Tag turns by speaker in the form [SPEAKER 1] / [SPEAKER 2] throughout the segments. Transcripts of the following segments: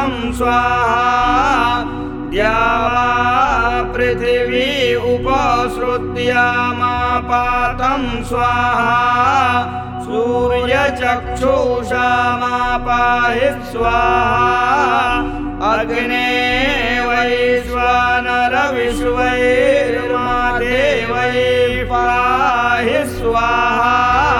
[SPEAKER 1] स्वाहा द्यावा पृथिवी उपसृत्यामापातं स्वाहा सूर्यचक्षुषामापाहि स्वाहा अग्ने वैश्वानरविश्वैर्मादेवै पाहि स्वाहा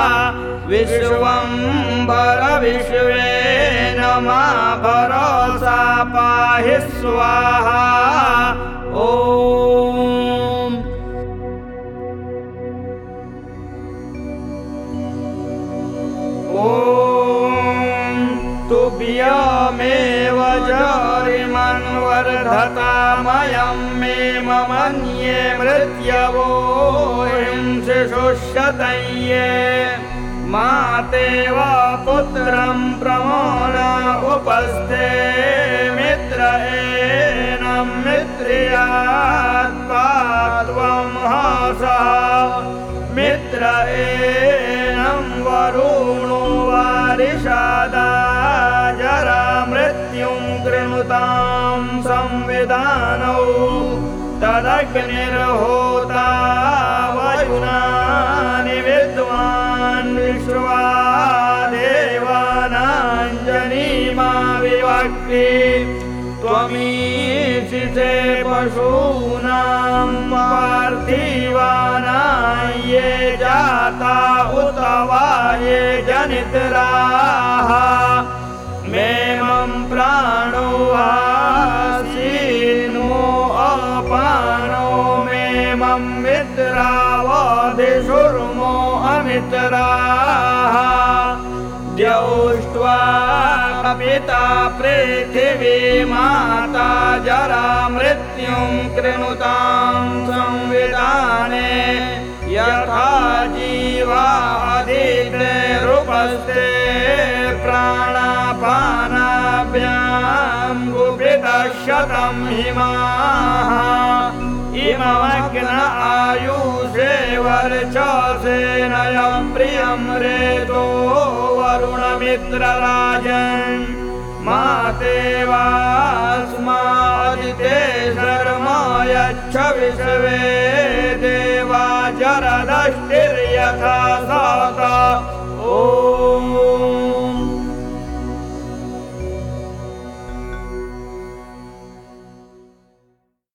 [SPEAKER 1] विश्वंभर विश्वेन मा भरोसा पाहि स्वाहा ॐ तुभ्यमेव जरिमन्वर्धतामयं मे ममन्ये मृत्यवो हिंसिषुष्यतये मातेव पुत्रं प्रमोद उपस्थे मित्र एनं मित्र्यात्पा त्वं हसः मित्र एनं वरुणो वारिषादा जरा मृत्युं कृणुतां संविधानौ तदग्निर्होता वयुनानि विद्वान् विश्वा देवानाञ्जनीमा विभक्ति त्वमीशि ते पशूनां पार्थिवानां ये जाता उत वा ये जनितराः मेमं प्राणो आसीनो अपानो मेमं मित्रावधिषुर्मो अमित्राः द्यौष्ट्वा पिता पृथिवी माता जरा मृत्युं कृणुतां संविधाने यथा जीवादितेरुपस्थे प्राणापानाभ्यां गुपितः शतं हिमाः इममग्न आयुषे वर्चसेनयं प्रियं रेतो वरुणमित्रराजन् मातेवास्मादिते शर्मा यच्छ विश्वे देवा जरदष्टिर्यथा